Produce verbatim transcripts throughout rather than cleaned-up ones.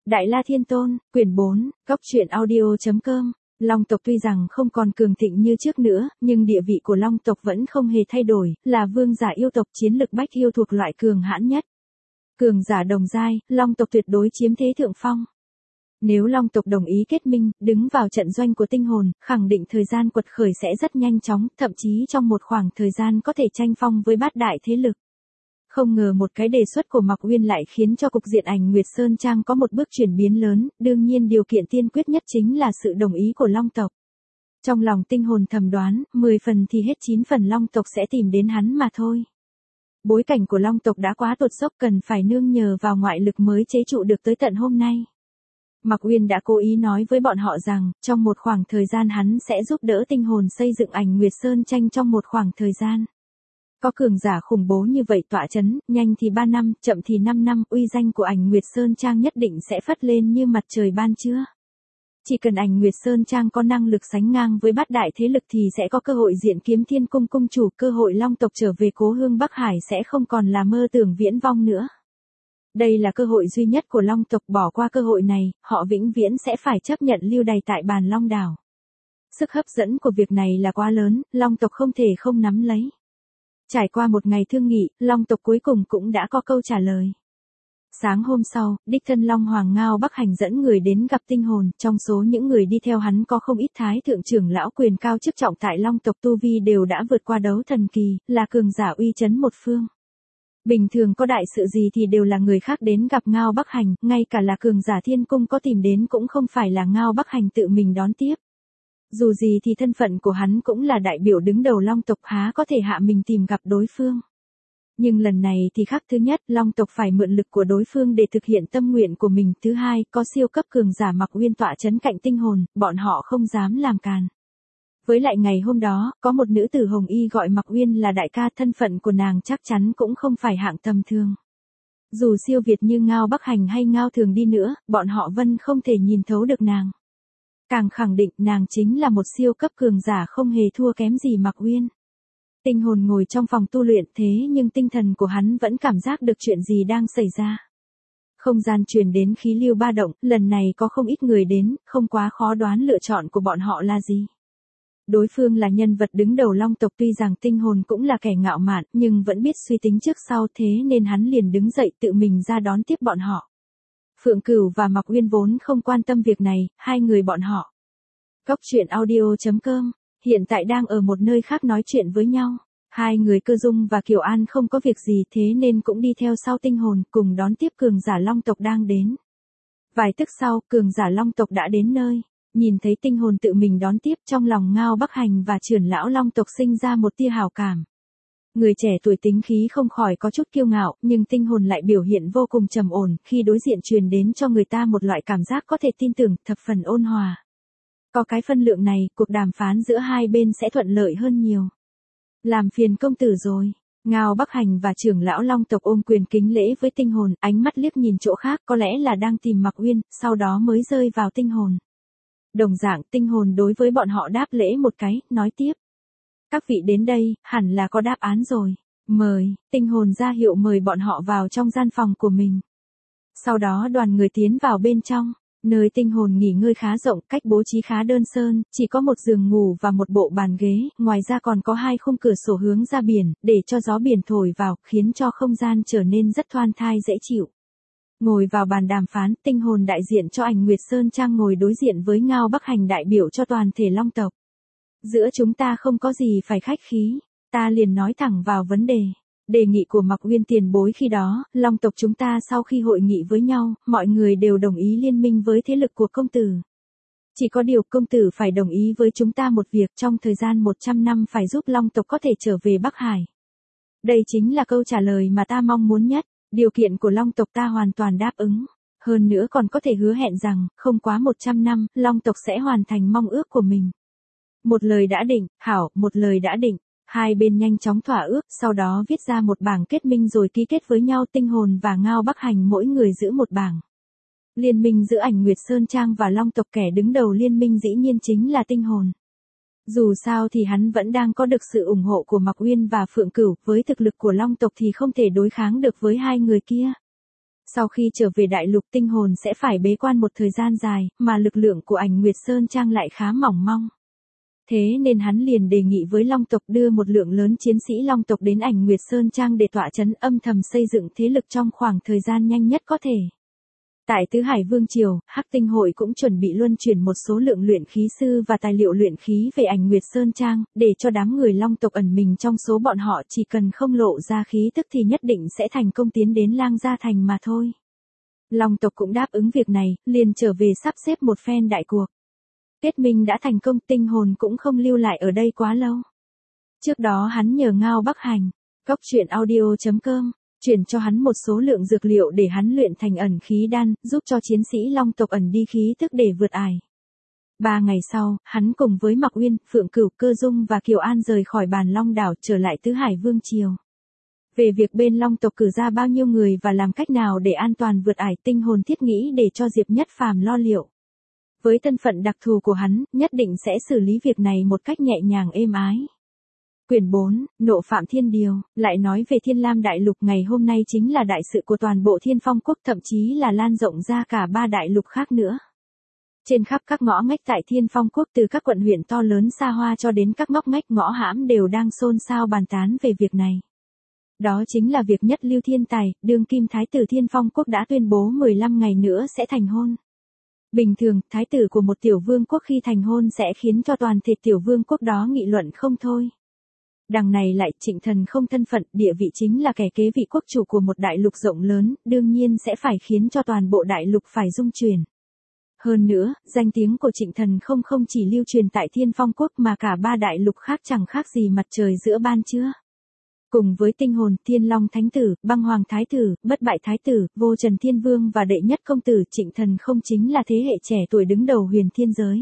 Đại La Thiên Tôn, quyển bốn, góc truyện audio chấm com. Long tộc tuy rằng không còn cường thịnh như trước nữa, nhưng địa vị của Long tộc vẫn không hề thay đổi, là vương giả yêu tộc, chiến lực bách yêu thuộc loại cường hãn nhất. Cường giả đồng giai, Long tộc tuyệt đối chiếm thế thượng phong. Nếu Long tộc đồng ý kết minh, đứng vào trận doanh của tinh hồn, khẳng định thời gian quật khởi sẽ rất nhanh chóng, thậm chí trong một khoảng thời gian có thể tranh phong với bát đại thế lực. Không ngờ một cái đề xuất của Mạc Uyên lại khiến cho cục diện Ảnh Nguyệt Sơn Trang có một bước chuyển biến lớn, đương nhiên điều kiện tiên quyết nhất chính là sự đồng ý của Long tộc. Trong lòng tinh hồn thầm đoán, mười phần thì hết chín phần Long tộc sẽ tìm đến hắn mà thôi. Bối cảnh của Long tộc đã quá tột dốc, cần phải nương nhờ vào ngoại lực mới chế trụ được tới tận hôm nay. Mạc Uyên đã cố ý nói với bọn họ rằng, trong một khoảng thời gian hắn sẽ giúp đỡ tinh hồn xây dựng Ảnh Nguyệt Sơn Trang trong một khoảng thời gian. Có cường giả khủng bố như vậy tọa chấn, nhanh thì ba năm, chậm thì năm năm, uy danh của Ảnh Nguyệt Sơn Trang nhất định sẽ phất lên như mặt trời ban trưa. Chỉ cần Ảnh Nguyệt Sơn Trang có năng lực sánh ngang với bát đại thế lực thì sẽ có cơ hội diện kiếm Thiên Cung cung chủ, cơ hội Long tộc trở về cố hương Bắc Hải sẽ không còn là mơ tưởng viễn vong nữa. Đây là cơ hội duy nhất của Long tộc, bỏ qua cơ hội này, họ vĩnh viễn sẽ phải chấp nhận lưu đày tại bàn Long Đảo. Sức hấp dẫn của việc này là quá lớn, Long tộc không thể không nắm lấy. Trải qua một ngày thương nghị, Long tộc cuối cùng cũng đã có câu trả lời. Sáng hôm sau, đích thân Long Hoàng Ngao Bắc Hành dẫn người đến gặp tinh hồn, trong số những người đi theo hắn có không ít thái thượng trưởng lão quyền cao chức trọng tại Long tộc, tu vi đều đã vượt qua đấu thần kỳ, là cường giả uy chấn một phương. Bình thường có đại sự gì thì đều là người khác đến gặp Ngao Bắc Hành, ngay cả là cường giả Thiên Cung có tìm đến cũng không phải là Ngao Bắc Hành tự mình đón tiếp. Dù gì thì thân phận của hắn cũng là đại biểu đứng đầu Long tộc, há có thể hạ mình tìm gặp đối phương. Nhưng lần này thì khác, thứ nhất, Long tộc phải mượn lực của đối phương để thực hiện tâm nguyện của mình, thứ hai, có siêu cấp cường giả Mạc Uyên tọa chấn cạnh tinh hồn, bọn họ không dám làm càn. Với lại ngày hôm đó, có một nữ tử hồng y gọi Mạc Uyên là đại ca, thân phận của nàng chắc chắn cũng không phải hạng tầm thường. Dù siêu việt như Ngao Bắc Hành hay Ngao Thường đi nữa, bọn họ vẫn không thể nhìn thấu được nàng. Càng khẳng định nàng chính là một siêu cấp cường giả không hề thua kém gì Mạc Uyên. Tinh hồn ngồi trong phòng tu luyện, thế nhưng tinh thần của hắn vẫn cảm giác được chuyện gì đang xảy ra. Không gian truyền đến khí lưu ba động, lần này có không ít người đến, không quá khó đoán lựa chọn của bọn họ là gì. Đối phương là nhân vật đứng đầu Long tộc, tuy rằng tinh hồn cũng là kẻ ngạo mạn, nhưng vẫn biết suy tính trước sau, thế nên hắn liền đứng dậy tự mình ra đón tiếp bọn họ. Phượng Cửu và Mạc Uyên vốn không quan tâm việc này, hai người bọn họ. Góc truyện audio chấm com, hiện tại đang ở một nơi khác nói chuyện với nhau. Hai người Cơ Dung và Kiều An không có việc gì, thế nên cũng đi theo sau tinh hồn, cùng đón tiếp cường giả Long tộc đang đến. Vài tức sau, cường giả Long tộc đã đến nơi. Nhìn thấy tinh hồn tự mình đón tiếp, trong lòng Ngao Bắc Hành và trưởng lão Long tộc sinh ra một tia hào cảm. Người trẻ tuổi tính khí không khỏi có chút kiêu ngạo, nhưng tinh hồn lại biểu hiện vô cùng trầm ổn, khi đối diện truyền đến cho người ta một loại cảm giác có thể tin tưởng, thập phần ôn hòa. Có cái phân lượng này, cuộc đàm phán giữa hai bên sẽ thuận lợi hơn nhiều. Làm phiền công tử rồi. Ngao Bắc Hành và trưởng lão Long tộc ôm quyền kính lễ với tinh hồn, ánh mắt liếc nhìn chỗ khác, có lẽ là đang tìm Mạc Uyên, sau đó mới rơi vào tinh hồn. Đồng dạng, tinh hồn đối với bọn họ đáp lễ một cái, nói tiếp. Các vị đến đây, hẳn là có đáp án rồi. Mời, tinh hồn ra hiệu mời bọn họ vào trong gian phòng của mình. Sau đó đoàn người tiến vào bên trong, nơi tinh hồn nghỉ ngơi khá rộng, cách bố trí khá đơn sơ, chỉ có một giường ngủ và một bộ bàn ghế, ngoài ra còn có hai khung cửa sổ hướng ra biển, để cho gió biển thổi vào, khiến cho không gian trở nên rất thoăn thai dễ chịu. Ngồi vào bàn đàm phán, tinh hồn đại diện cho Ảnh Nguyệt Sơn Trang ngồi đối diện với Ngao Bắc Hành đại biểu cho toàn thể Long tộc. Giữa chúng ta không có gì phải khách khí, ta liền nói thẳng vào vấn đề. Đề nghị của Mạc Uyên tiền bối khi đó, Long tộc chúng ta sau khi hội nghị với nhau, mọi người đều đồng ý liên minh với thế lực của công tử. Chỉ có điều công tử phải đồng ý với chúng ta một việc, trong thời gian một trăm năm phải giúp Long tộc có thể trở về Bắc Hải. Đây chính là câu trả lời mà ta mong muốn nhất, điều kiện của Long tộc ta hoàn toàn đáp ứng. Hơn nữa còn có thể hứa hẹn rằng, không quá một trăm năm, Long tộc sẽ hoàn thành mong ước của mình. Một lời đã định, hảo, một lời đã định. Hai bên nhanh chóng thỏa ước, sau đó viết ra một bảng kết minh rồi ký kết với nhau, tinh hồn và Ngao Bắc Hành mỗi người giữ một bảng. Liên minh giữa Ảnh Nguyệt Sơn Trang và Long tộc, kẻ đứng đầu liên minh dĩ nhiên chính là tinh hồn. Dù sao thì hắn vẫn đang có được sự ủng hộ của Mạc Uyên và Phượng Cửu, với thực lực của Long tộc thì không thể đối kháng được với hai người kia. Sau khi trở về đại lục tinh hồn sẽ phải bế quan một thời gian dài, mà lực lượng của ảnh Nguyệt Sơn Trang lại khá mỏng mong. Thế nên hắn liền đề nghị với Long tộc đưa một lượng lớn chiến sĩ Long tộc đến ảnh Nguyệt Sơn Trang để tọa chấn âm thầm xây dựng thế lực trong khoảng thời gian nhanh nhất có thể. Tại Tứ Hải Vương Triều, Hắc Tinh Hội cũng chuẩn bị luân chuyển một số lượng luyện khí sư và tài liệu luyện khí về ảnh Nguyệt Sơn Trang, để cho đám người Long tộc ẩn mình trong số bọn họ chỉ cần không lộ ra khí tức thì nhất định sẽ thành công tiến đến Lang Gia Thành mà thôi. Long tộc cũng đáp ứng việc này, liền trở về sắp xếp một phen đại cuộc. Kết minh đã thành công, tinh hồn cũng không lưu lại ở đây quá lâu. Trước đó hắn nhờ Ngao Bắc Hành, Cốc Truyện Audio chấm com, chuyển cho hắn một số lượng dược liệu để hắn luyện thành ẩn khí đan, giúp cho chiến sĩ Long tộc ẩn đi khí tức để vượt ải. Ba ngày sau, hắn cùng với Mạc Uyên, Phượng Cửu, Cơ Dung và Kiều An rời khỏi Bàn Long đảo trở lại Tứ Hải Vương Triều. Về việc bên Long tộc cử ra bao nhiêu người và làm cách nào để an toàn vượt ải, tinh hồn thiết nghĩ để cho Diệp Nhất Phàm lo liệu. Với thân phận đặc thù của hắn, nhất định sẽ xử lý việc này một cách nhẹ nhàng êm ái. Quyển bốn, Nộ Phạm Thiên Điều, lại nói về Thiên Lam Đại Lục ngày hôm nay chính là đại sự của toàn bộ Thiên Phong Quốc, thậm chí là lan rộng ra cả ba đại lục khác nữa. Trên khắp các ngõ ngách tại Thiên Phong Quốc, từ các quận huyện to lớn xa hoa cho đến các ngóc ngách ngõ hãm đều đang xôn xao bàn tán về việc này. Đó chính là việc Nhất Lưu Thiên Tài, đương kim thái tử Thiên Phong Quốc đã tuyên bố mười lăm ngày nữa sẽ thành hôn. Bình thường, thái tử của một tiểu vương quốc khi thành hôn sẽ khiến cho toàn thể tiểu vương quốc đó nghị luận không thôi. Đằng này lại, Trịnh Thần không thân phận, địa vị chính là kẻ kế vị quốc chủ của một đại lục rộng lớn, đương nhiên sẽ phải khiến cho toàn bộ đại lục phải rung chuyển. Hơn nữa, danh tiếng của Trịnh Thần không không chỉ lưu truyền tại Thiên Phong Quốc mà cả ba đại lục khác chẳng khác gì mặt trời giữa ban trưa. Cùng với Tinh Hồn, Thiên Long Thánh Tử, Băng Hoàng Thái Tử, Bất Bại Thái Tử, Vô Trần Thiên Vương và Đệ Nhất Công Tử, Trịnh Thần không chính là thế hệ trẻ tuổi đứng đầu huyền thiên giới.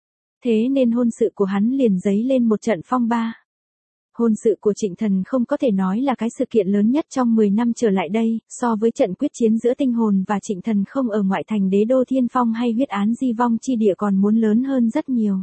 Thế nên hôn sự của hắn liền dấy lên một trận phong ba. Hôn sự của Trịnh Thần không có thể nói là cái sự kiện lớn nhất trong mười năm trở lại đây, so với trận quyết chiến giữa Tinh Hồn và Trịnh Thần không ở ngoại thành đế đô Thiên Phong hay huyết án di vong chi địa còn muốn lớn hơn rất nhiều.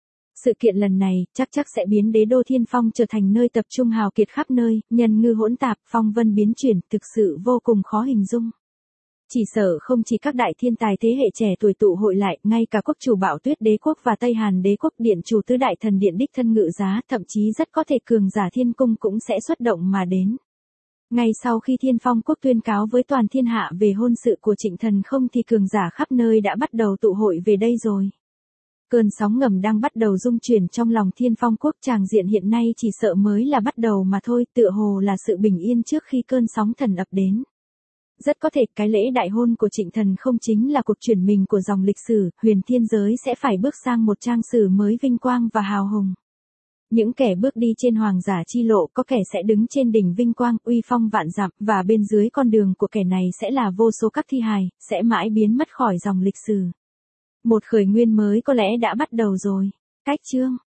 Sự kiện lần này, chắc chắc sẽ biến đế đô Thiên Phong trở thành nơi tập trung hào kiệt khắp nơi, nhân ngư hỗn tạp, phong vân biến chuyển, thực sự vô cùng khó hình dung. Chỉ sợ không chỉ các đại thiên tài thế hệ trẻ tuổi tụ hội lại, ngay cả quốc chủ Bạo Tuyết Đế quốc và Tây Hàn Đế quốc, điện chủ tứ đại thần điện đích thân ngự giá, thậm chí rất có thể cường giả thiên cung cũng sẽ xuất động mà đến. Ngay sau khi Thiên Phong Quốc tuyên cáo với toàn thiên hạ về hôn sự của Trịnh Thần không thì cường giả khắp nơi đã bắt đầu tụ hội về đây rồi. Cơn sóng ngầm đang bắt đầu rung chuyển trong lòng Thiên Phong Quốc, tràng diện hiện nay chỉ sợ mới là bắt đầu mà thôi, tựa hồ là sự bình yên trước khi cơn sóng thần ập đến. Rất có thể cái lễ đại hôn của Trịnh Thần không chính là cuộc chuyển mình của dòng lịch sử, huyền thiên giới sẽ phải bước sang một trang sử mới vinh quang và hào hùng. Những kẻ bước đi trên hoàng giả chi lộ, có kẻ sẽ đứng trên đỉnh vinh quang, uy phong vạn dặm, và bên dưới con đường của kẻ này sẽ là vô số các thi hài, sẽ mãi biến mất khỏi dòng lịch sử. Một khởi nguyên mới có lẽ đã bắt đầu rồi. Cách chương